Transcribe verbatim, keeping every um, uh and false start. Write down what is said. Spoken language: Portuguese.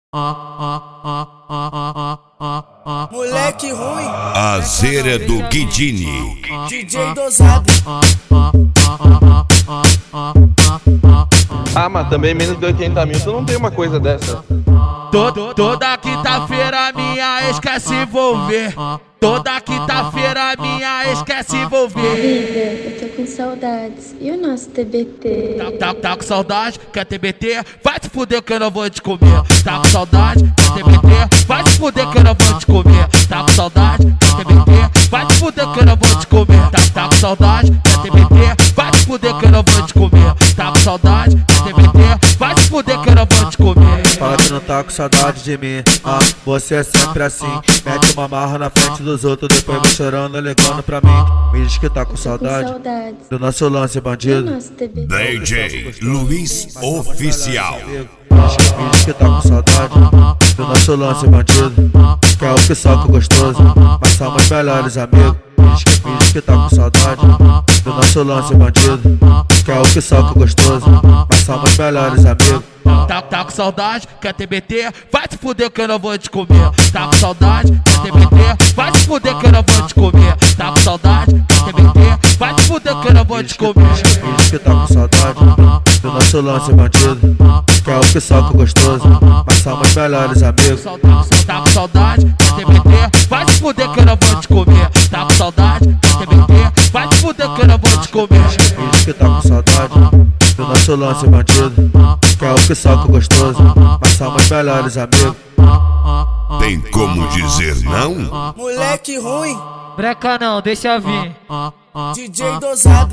Moleque ruim, A zera do Guidini. D J dosado. Ah, mas também menos de oitenta mil, tu não tem uma coisa dessa. Todo, toda quinta-feira minha ex quer se envolver. Toda quinta-feira minha ex quer se envolver. Amiga, eu tô com saudades. E o nosso T B T? Tá, tá, tá com saudade? Quer T B T? Vai se fuder que eu não vou te comer. Tá com saudade? Quer T B T? Vai se fuder que eu não vou te comer. Tá com saudade? Quer T B T? Vai se fuder que eu não vou te comer. Tá, tá com saudade? Quer T B T? Vai se fuder que eu não vou te comer. Tá com saudade? Quer T B T? Vai se fuder que eu não vou te comer. Fala que não tá com saudade de mim. Ah, você é sempre assim. Mete uma marra na frente dos outros, depois vai chorando, ligando pra mim. Me diz que tá com saudade Saudades. do nosso lance, E o bandido. nosso T B T? D J Luiz Oficial. Me diz que tá com saudade do nosso lance, bandido. Que é o que soca gostoso, mas somos melhores amigos. Me diz que, me diz que tá com saudade do nosso lance, bandido. Que é o que soca gostoso, mas somos melhores amigos. Tá, tá com saudade? Quer T B T? Vai se fuder que eu não vou te comer. Tá com saudade? Quer T B T? Vai se fuder que eu não vou te comer. Tá com saudade? Quer T B T? Vai se fuder que eu não vou te comer. Me diz que tá com saudade do nosso lance, bandido. Que é o que soca gostoso, mas somos melhores amigos. Tá com saudade? Quer T B T? Vai se fuder que eu não vou te comer. Tá com saudade? Quer T B T? Vai se fuder que eu não vou te comer. Me diz que tá com saudade do nosso lance, bandido. Que é o que soca gostoso, mas somos melhores amigos. Tem como dizer não? Moleque ruim, Breca não, deixa vir. D J dosado.